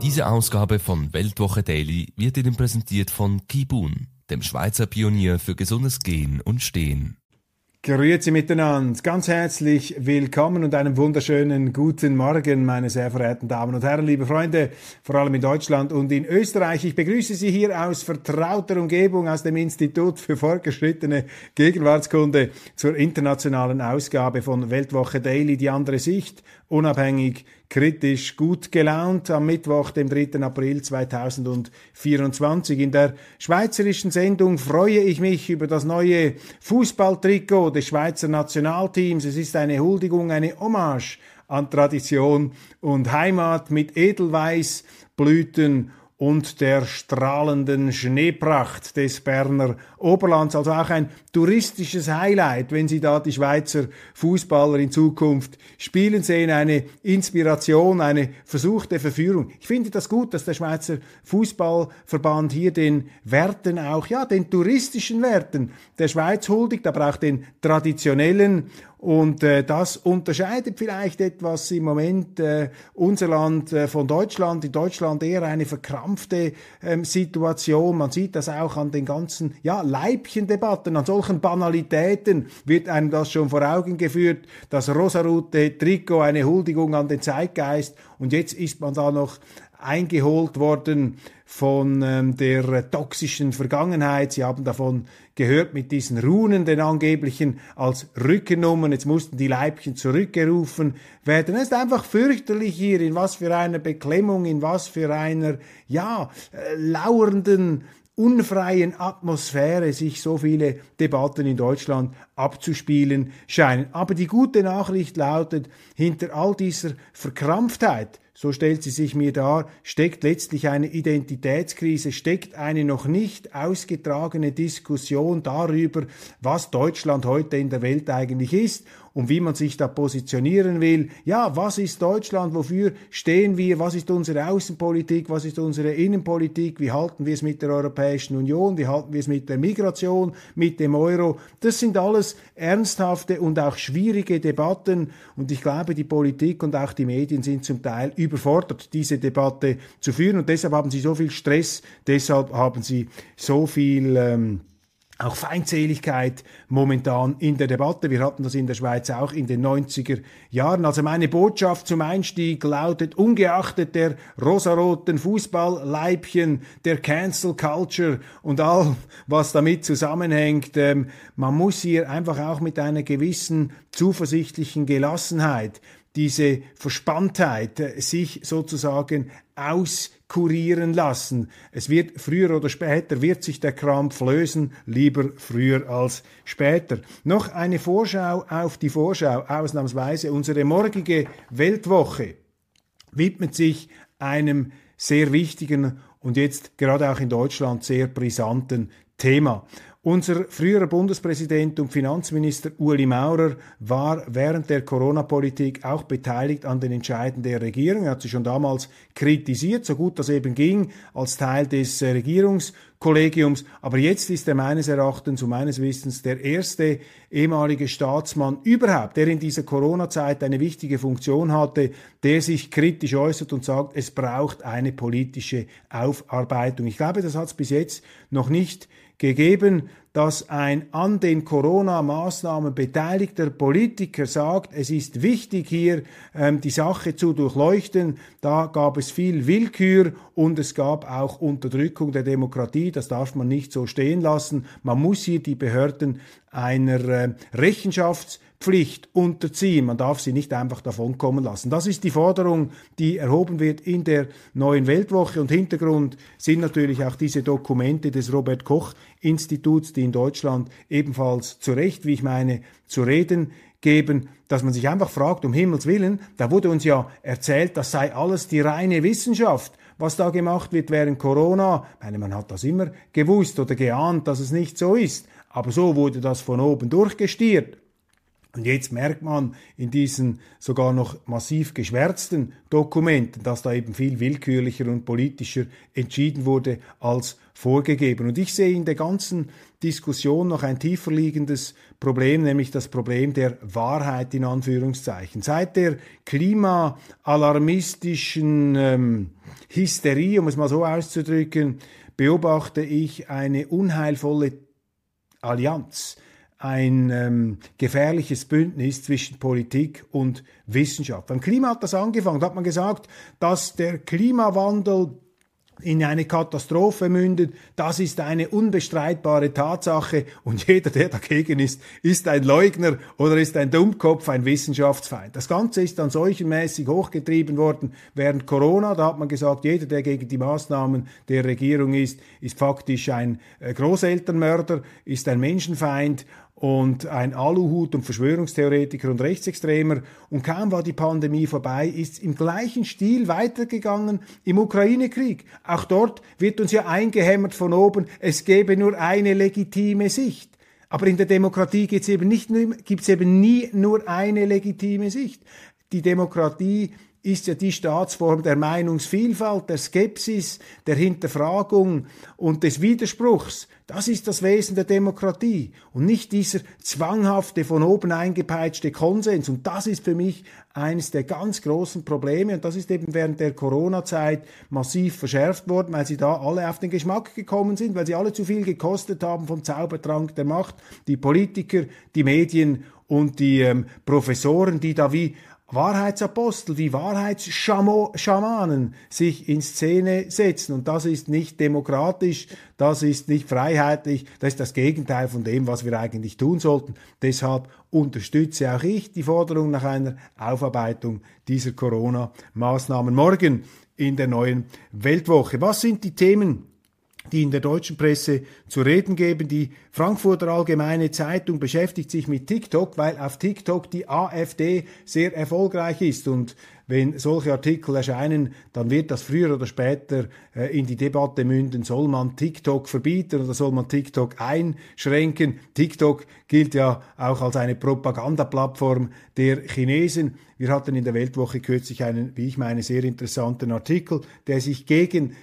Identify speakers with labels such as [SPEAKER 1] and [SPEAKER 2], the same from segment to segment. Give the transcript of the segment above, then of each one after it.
[SPEAKER 1] Diese Ausgabe von Weltwoche Daily wird Ihnen präsentiert von Kibun, dem Schweizer Pionier für gesundes Gehen und Stehen.
[SPEAKER 2] Grüezi miteinander, ganz herzlich willkommen und einen wunderschönen guten Morgen, meine sehr verehrten Damen und Herren, liebe Freunde, vor allem in Deutschland und in Österreich. Ich begrüße Sie hier aus vertrauter Umgebung, aus dem Institut für fortgeschrittene Gegenwartskunde zur internationalen Ausgabe von Weltwoche Daily, die andere Sicht, unabhängig, kritisch, gut gelaunt am Mittwoch, dem 3. April 2024. In der schweizerischen Sendung freue ich mich über das neue Fußballtrikot des Schweizer Nationalteams. Es ist eine Huldigung, eine Hommage an Tradition und Heimat mit Edelweißblüten und der strahlenden Schneepracht des Berner Oberlands. Also auch ein touristisches Highlight, wenn Sie da die Schweizer Fußballer in Zukunft spielen sehen. Eine Inspiration, eine versuchte Verführung. Ich finde das gut, dass der Schweizer Fußballverband hier den Werten auch, ja, den touristischen Werten der Schweiz huldigt, aber auch den traditionellen. Und das unterscheidet vielleicht etwas im Moment unser Land von Deutschland. In Deutschland eher eine verkrampfte Situation. Man sieht das auch an den ganzen Leibchendebatten, an solchen Banalitäten wird einem das schon vor Augen geführt. Das rosarote Trikot, eine Huldigung an den Zeitgeist. Und jetzt ist man da noch eingeholt worden von der toxischen Vergangenheit. Sie haben davon gehört mit diesen Runen, den angeblichen als Rückennummern. Jetzt mussten die Leibchen zurückgerufen werden. Es ist einfach fürchterlich hier, in was für einer Beklemmung, in was für einer, lauernden, unfreien Atmosphäre sich so viele Debatten in Deutschland abzuspielen scheinen. Aber die gute Nachricht lautet, hinter all dieser Verkrampftheit, so stellt sie sich mir dar, steckt letztlich eine Identitätskrise, steckt eine noch nicht ausgetragene Diskussion darüber, was Deutschland heute in der Welt eigentlich ist und wie man sich da positionieren will. Ja, was ist Deutschland? Wofür stehen wir? Was ist unsere Außenpolitik? Was ist unsere Innenpolitik? Wie halten wir es mit der Europäischen Union? Wie halten wir es mit der Migration, mit dem Euro? Das sind alles ernsthafte und auch schwierige Debatten und ich glaube, die Politik und auch die Medien sind zum Teil überfordert, diese Debatte zu führen und deshalb haben sie so viel Stress, deshalb haben sie so viel auch Feindseligkeit momentan in der Debatte. Wir hatten das in der Schweiz auch in den 90er Jahren. Also meine Botschaft zum Einstieg lautet, ungeachtet der rosaroten Fußballleibchen, der Cancel Culture und all, was damit zusammenhängt, man muss hier einfach auch mit einer gewissen zuversichtlichen Gelassenheit diese Verspanntheit sich sozusagen auskurieren lassen. Es wird früher oder später, wird sich der Krampf lösen, lieber früher als später. Noch eine Vorschau auf die Vorschau, ausnahmsweise. Unsere morgige Weltwoche widmet sich einem sehr wichtigen und jetzt gerade auch in Deutschland sehr brisanten Thema. Unser früherer Bundespräsident und Finanzminister Ueli Maurer war während der Corona-Politik auch beteiligt an den Entscheiden der Regierung. Er hat sie schon damals kritisiert, so gut das eben ging, als Teil des Regierungskollegiums. Aber jetzt ist er meines Erachtens und meines Wissens der erste ehemalige Staatsmann überhaupt, der in dieser Corona-Zeit eine wichtige Funktion hatte, der sich kritisch äußert und sagt, es braucht eine politische Aufarbeitung. Ich glaube, das hat es bis jetzt noch nicht gegeben, dass ein an den Corona-Maßnahmen beteiligter Politiker sagt, es ist wichtig hier die Sache zu durchleuchten. Da gab es viel Willkür und es gab auch Unterdrückung der Demokratie. Das darf man nicht so stehen lassen. Man muss hier die Behörden einer Rechenschaftspflicht unterziehen. Man darf sie nicht einfach davonkommen lassen. Das ist die Forderung, die erhoben wird in der neuen Weltwoche. Und Hintergrund sind natürlich auch diese Dokumente des Robert-Koch-Instituts, die in Deutschland ebenfalls zu Recht, wie ich meine, zu reden geben, dass man sich einfach fragt, um Himmels Willen, da wurde uns ja erzählt, das sei alles die reine Wissenschaft, was da gemacht wird während Corona. Ich meine, man hat das immer gewusst oder geahnt, dass es nicht so ist. Aber so wurde das von oben durchgestiert. Und jetzt merkt man in diesen sogar noch massiv geschwärzten Dokumenten, dass da eben viel willkürlicher und politischer entschieden wurde als vorgegeben. Und ich sehe in der ganzen Diskussion noch ein tiefer liegendes Problem, nämlich das Problem der Wahrheit in Anführungszeichen. Seit der klimaalarmistischen Hysterie, um es mal so auszudrücken, beobachte ich eine unheilvolle Allianz, ein gefährliches Bündnis zwischen Politik und Wissenschaft. Beim Klima hat das angefangen, da hat man gesagt, dass der Klimawandel in eine Katastrophe mündet, das ist eine unbestreitbare Tatsache und jeder, der dagegen ist ein Leugner oder ist ein Dummkopf, ein Wissenschaftsfeind. Das Ganze ist dann seuchenmäßig hochgetrieben worden während Corona, da hat man gesagt, jeder, der gegen die Maßnahmen der Regierung ist faktisch ein Großelternmörder, ist ein Menschenfeind und ein Aluhut und Verschwörungstheoretiker und Rechtsextremer. Und kaum war die Pandemie vorbei, ist im gleichen Stil weitergegangen im Ukraine-Krieg. Auch dort wird uns ja eingehämmert von oben, es gäbe nur eine legitime Sicht. Aber in der Demokratie gibt's eben nie nur eine legitime Sicht. Die Demokratie ist ja die Staatsform der Meinungsvielfalt, der Skepsis, der Hinterfragung und des Widerspruchs. Das ist das Wesen der Demokratie und nicht dieser zwanghafte, von oben eingepeitschte Konsens. Und das ist für mich eines der ganz großen Probleme. Und das ist eben während der Corona-Zeit massiv verschärft worden, weil sie da alle auf den Geschmack gekommen sind, weil sie alle zu viel gekostet haben vom Zaubertrank der Macht. Die Politiker, die Medien und die Professoren, die da wie Wahrheitsapostel, wie Wahrheitsschamanen sich in Szene setzen. Und das ist nicht demokratisch, das ist nicht freiheitlich, das ist das Gegenteil von dem, was wir eigentlich tun sollten. Deshalb unterstütze auch ich die Forderung nach einer Aufarbeitung dieser Corona-Maßnahmen morgen in der Neuen Weltwoche. Was sind die Themen, die in der deutschen Presse zu reden geben? Die Frankfurter Allgemeine Zeitung beschäftigt sich mit TikTok, weil auf TikTok die AfD sehr erfolgreich ist. Und wenn solche Artikel erscheinen, dann wird das früher oder später in die Debatte münden, soll man TikTok verbieten oder soll man TikTok einschränken? TikTok gilt ja auch als eine Propagandaplattform der Chinesen. Wir hatten in der Weltwoche kürzlich einen, wie ich meine, sehr interessanten Artikel, der sich gegen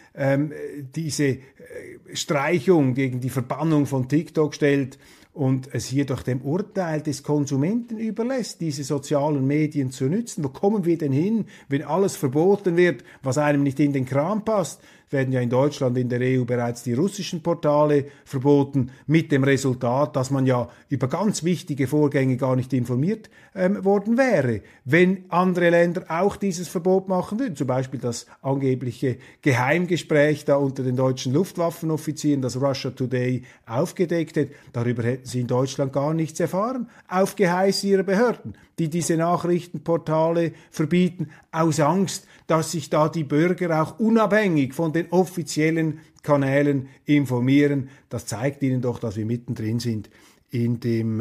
[SPEAKER 2] diese Streichung, gegen die Verbannung von TikTok stellt und es hier doch dem Urteil des Konsumenten überlässt, diese sozialen Medien zu nützen. Wo kommen wir denn hin, wenn alles verboten wird, was einem nicht in den Kram passt? Werden ja in Deutschland, in der EU bereits die russischen Portale verboten, mit dem Resultat, dass man ja über ganz wichtige Vorgänge gar nicht informiert worden wäre, wenn andere Länder auch dieses Verbot machen würden. Zum Beispiel das angebliche Geheimgespräch da unter den deutschen Luftwaffenoffizieren, das Russia Today aufgedeckt hat. Darüber hätten sie in Deutschland gar nichts erfahren, auf Geheiß ihrer Behörden, die diese Nachrichtenportale verbieten, aus Angst, dass sich da die Bürger auch unabhängig von den offiziellen Kanälen informieren. Das zeigt ihnen doch, dass wir mittendrin sind in den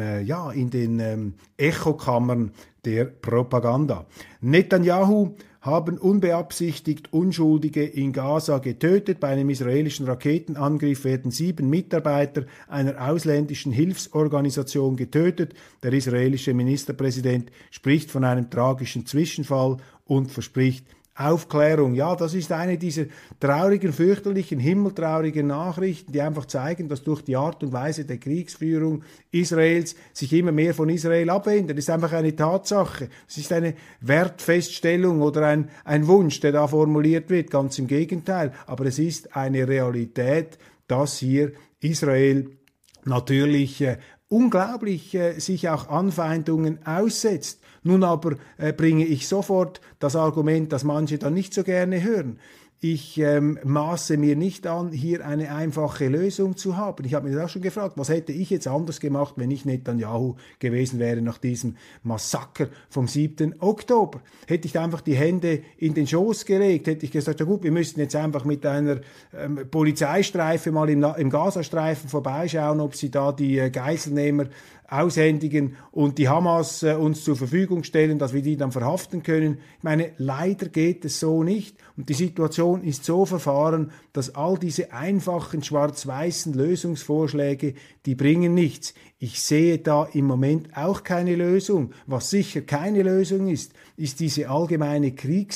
[SPEAKER 2] Echokammern der Propaganda. Netanyahu haben unbeabsichtigt Unschuldige in Gaza getötet. Bei einem israelischen Raketenangriff werden 7 Mitarbeiter einer ausländischen Hilfsorganisation getötet. Der israelische Ministerpräsident spricht von einem tragischen Zwischenfall und verspricht Aufklärung. Ja, das ist eine dieser traurigen, fürchterlichen, himmeltraurigen Nachrichten, die einfach zeigen, dass durch die Art und Weise der Kriegsführung Israels sich immer mehr von Israel abwendet. Das ist einfach eine Tatsache. Es ist eine Wertfeststellung oder ein Wunsch, der da formuliert wird. Ganz im Gegenteil. Aber es ist eine Realität, dass hier Israel natürlich unglaublich sich auch Anfeindungen aussetzt. Nun aber bringe ich sofort das Argument, das manche dann nicht so gerne hören. Ich maße mir nicht an, hier eine einfache Lösung zu haben. Ich habe mir das auch schon gefragt, was hätte ich jetzt anders gemacht, wenn ich Netanyahu gewesen wäre nach diesem Massaker vom 7. Oktober? Hätte ich einfach die Hände in den Schoß gelegt, hätte ich gesagt, ja gut, wir müssten jetzt einfach mit einer Polizeistreife mal im Gazastreifen vorbeischauen, ob sie da die Geiselnehmer aushändigen und die Hamas uns zur Verfügung stellen, dass wir die dann verhaften können. Ich meine, leider geht es so nicht. Und die Situation Situation ist so verfahren, dass all diese einfachen schwarz-weißen Lösungsvorschläge, die bringen nichts. Ich sehe da im Moment auch keine Lösung. Was sicher keine Lösung ist diese allgemeine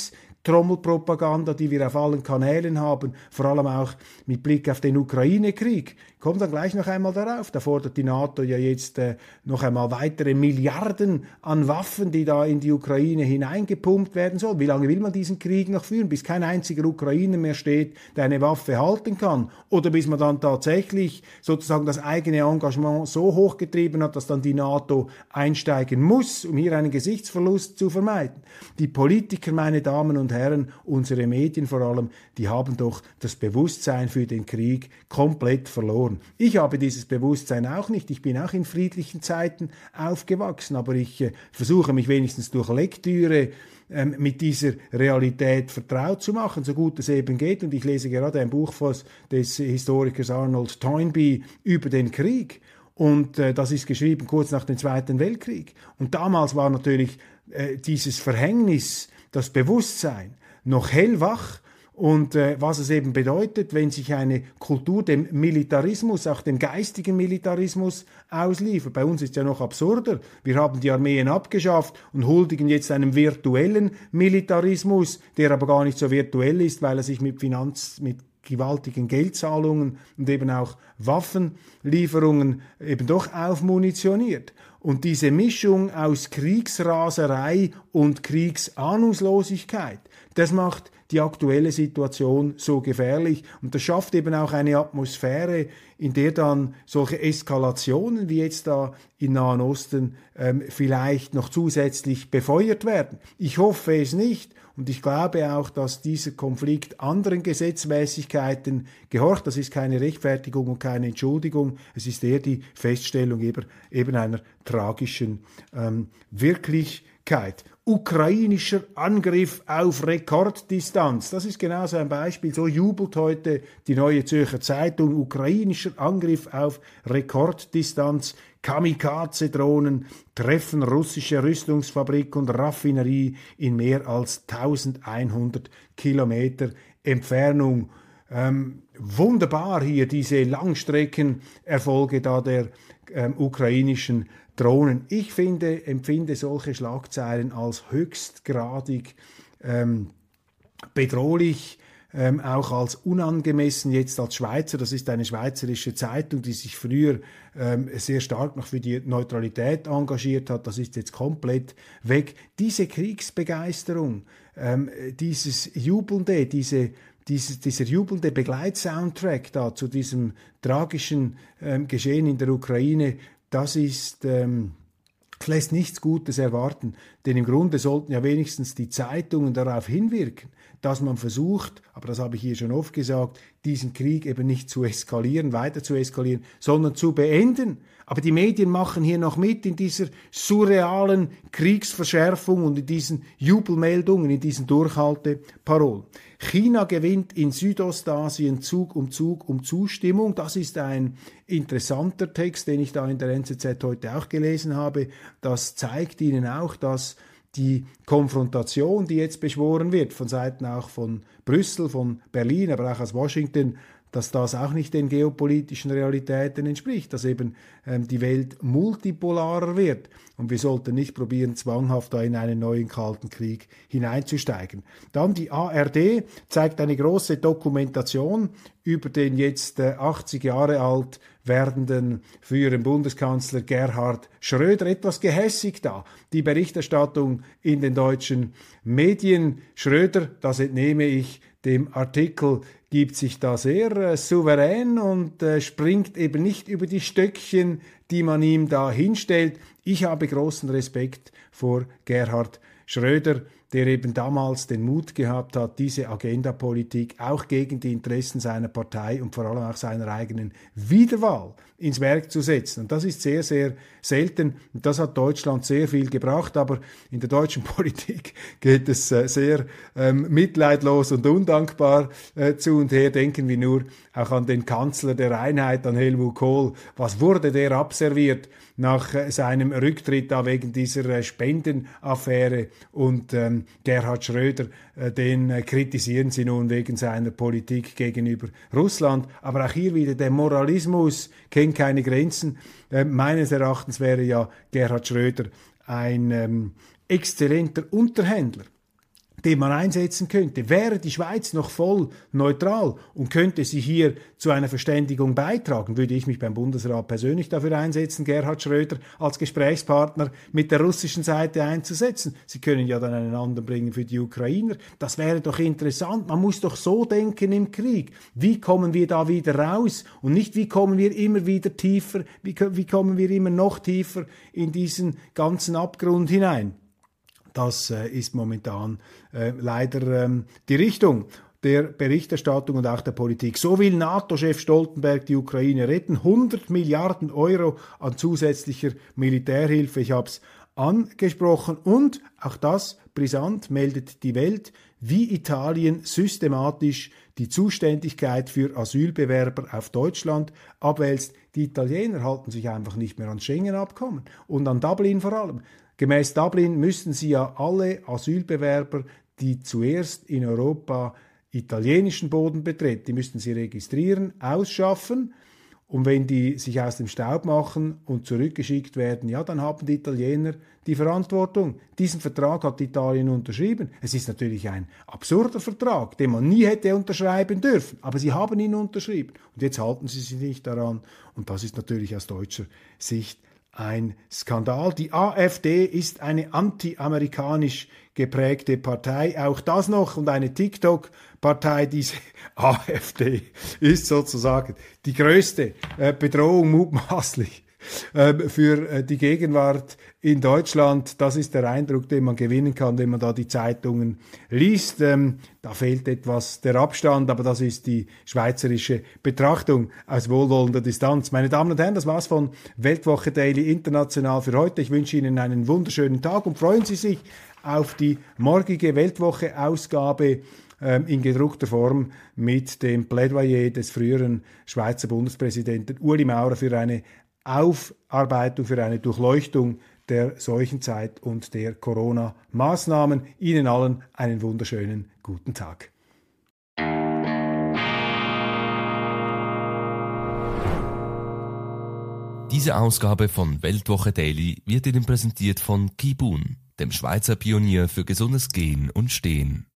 [SPEAKER 2] Trommelpropaganda, die wir auf allen Kanälen haben, vor allem auch mit Blick auf den Ukraine-Krieg. Kommt dann gleich noch einmal darauf. Da fordert die NATO ja jetzt noch einmal weitere Milliarden an Waffen, die da in die Ukraine hineingepumpt werden sollen. Wie lange will man diesen Krieg noch führen? Bis kein einziger Ukrainer mehr steht, der eine Waffe halten kann. Oder bis man dann tatsächlich sozusagen das eigene Engagement so hochgetrieben hat, dass dann die NATO einsteigen muss, um hier einen Gesichtsverlust zu vermeiden. Die Politiker, meine Damen und Herren, unsere Medien vor allem, die haben doch das Bewusstsein für den Krieg komplett verloren. Ich habe dieses Bewusstsein auch nicht. Ich bin auch in friedlichen Zeiten aufgewachsen, aber ich versuche mich wenigstens durch Lektüre mit dieser Realität vertraut zu machen, so gut es eben geht. Und ich lese gerade ein Buch des Historikers Arnold Toynbee über den Krieg. Und das ist geschrieben kurz nach dem Zweiten Weltkrieg. Und damals war natürlich dieses Verhängnis, das Bewusstsein, noch hellwach. Und was es eben bedeutet, wenn sich eine Kultur dem Militarismus, auch dem geistigen Militarismus ausliefert. Bei uns ist ja noch absurder. Wir haben die Armeen abgeschafft und huldigen jetzt einem virtuellen Militarismus, der aber gar nicht so virtuell ist, weil er sich mit gewaltigen Geldzahlungen und eben auch Waffenlieferungen eben doch aufmunitioniert. Und diese Mischung aus Kriegsraserei und Kriegsahnungslosigkeit, das macht die aktuelle Situation so gefährlich und das schafft eben auch eine Atmosphäre, in der dann solche Eskalationen wie jetzt da im Nahen Osten vielleicht noch zusätzlich befeuert werden. Ich hoffe es nicht und ich glaube auch, dass dieser Konflikt anderen Gesetzmäßigkeiten gehorcht. Das ist keine Rechtfertigung und keine Entschuldigung, es ist eher die Feststellung eben einer tragischen Wirklichkeit. Ukrainischer Angriff auf Rekorddistanz. Das ist genau so ein Beispiel. So jubelt heute die Neue Zürcher Zeitung. Ukrainischer Angriff auf Rekorddistanz. Kamikaze-Drohnen treffen russische Rüstungsfabrik und Raffinerie in mehr als 1100 Kilometer Entfernung. Wunderbar hier diese Langstreckenerfolge da der ukrainischen Drohnen. Ich empfinde solche Schlagzeilen als höchstgradig bedrohlich, auch als unangemessen jetzt als Schweizer. Das ist eine schweizerische Zeitung, die sich früher sehr stark noch für die Neutralität engagiert hat. Das ist jetzt komplett weg. Diese Kriegsbegeisterung, dieses Jubelnde, dieser jubelnde Begleitsoundtrack da zu diesem tragischen Geschehen in der Ukraine, das lässt nichts Gutes erwarten, denn im Grunde sollten ja wenigstens die Zeitungen darauf hinwirken, dass man versucht, aber das habe ich hier schon oft gesagt, diesen Krieg eben nicht zu eskalieren, weiter zu eskalieren, sondern zu beenden. Aber die Medien machen hier noch mit in dieser surrealen Kriegsverschärfung und in diesen Jubelmeldungen, in diesen Durchhalteparolen. China gewinnt in Südostasien Zug um Zustimmung. Das ist ein interessanter Text, den ich da in der NZZ heute auch gelesen habe. Das zeigt Ihnen auch, dass die Konfrontation, die jetzt beschworen wird, von Seiten auch von Brüssel, von Berlin, aber auch aus Washington, dass das auch nicht den geopolitischen Realitäten entspricht, dass eben die Welt multipolarer wird. Und wir sollten nicht probieren, zwanghaft da in einen neuen Kalten Krieg hineinzusteigen. Dann die ARD zeigt eine große Dokumentation über den jetzt 80 Jahre alt werdenden früheren Bundeskanzler Gerhard Schröder. Etwas gehässig da, die Berichterstattung in den deutschen Medien. Schröder, das entnehme ich dem Artikel, gibt sich da sehr souverän und springt eben nicht über die Stöckchen, die man ihm da hinstellt. Ich habe großen Respekt vor Gerhard Schröder, der eben damals den Mut gehabt hat, diese Agendapolitik auch gegen die Interessen seiner Partei und vor allem auch seiner eigenen Wiederwahl ins Werk zu setzen. Und das ist sehr, sehr selten. Und das hat Deutschland sehr viel gebracht. Aber in der deutschen Politik geht es sehr mitleidlos und undankbar zu und her. Denken wir nur auch an den Kanzler der Einheit, an Helmut Kohl. Was wurde der absetzen abserviert nach seinem Rücktritt da wegen dieser Spendenaffäre. Und Gerhard Schröder, den kritisieren sie nun wegen seiner Politik gegenüber Russland. Aber auch hier wieder, der Moralismus kennt keine Grenzen. Meines Erachtens wäre ja Gerhard Schröder ein exzellenter Unterhändler, den man einsetzen könnte. Wäre die Schweiz noch voll neutral und könnte sie hier zu einer Verständigung beitragen, würde ich mich beim Bundesrat persönlich dafür einsetzen, Gerhard Schröder als Gesprächspartner mit der russischen Seite einzusetzen. Sie können ja dann einen anderen bringen für die Ukrainer. Das wäre doch interessant. Man muss doch so denken im Krieg. Wie kommen wir da wieder raus? Und nicht, wie kommen wir immer wieder tiefer, wie kommen wir immer noch tiefer in diesen ganzen Abgrund hinein? Das ist momentan leider die Richtung der Berichterstattung und auch der Politik. So will NATO-Chef Stoltenberg die Ukraine retten. 100 Milliarden Euro an zusätzlicher Militärhilfe. Ich habe es angesprochen. Und, auch das brisant, meldet die Welt, wie Italien systematisch die Zuständigkeit für Asylbewerber auf Deutschland abwälzt. Die Italiener halten sich einfach nicht mehr an Schengen-Abkommen und an Dublin vor allem. Gemäß Dublin müssten sie ja alle Asylbewerber, die zuerst in Europa italienischen Boden betreten, die müssten sie registrieren, ausschaffen. Und wenn die sich aus dem Staub machen und zurückgeschickt werden, ja, dann haben die Italiener die Verantwortung. Diesen Vertrag hat Italien unterschrieben. Es ist natürlich ein absurder Vertrag, den man nie hätte unterschreiben dürfen. Aber sie haben ihn unterschrieben. Und jetzt halten sie sich nicht daran. Und das ist natürlich aus deutscher Sicht ein Skandal. Die AfD ist eine anti-amerikanisch geprägte Partei. Auch das noch und eine TikTok-Partei. Diese AfD ist sozusagen die größte Bedrohung mutmaßlich für die Gegenwart in Deutschland. Das ist der Eindruck, den man gewinnen kann, wenn man da die Zeitungen liest. Da fehlt etwas der Abstand, aber das ist die schweizerische Betrachtung aus wohlwollender Distanz. Meine Damen und Herren, das war's von Weltwoche Daily International für heute. Ich wünsche Ihnen einen wunderschönen Tag und freuen Sie sich auf die morgige Weltwoche-Ausgabe in gedruckter Form mit dem Plädoyer des früheren Schweizer Bundespräsidenten Ueli Maurer für eine Aufarbeitung, für eine Durchleuchtung der Seuchenzeit und der Corona-Maßnahmen. Ihnen allen einen wunderschönen guten Tag.
[SPEAKER 1] Diese Ausgabe von Weltwoche Daily wird Ihnen präsentiert von Kibun, dem Schweizer Pionier für gesundes Gehen und Stehen.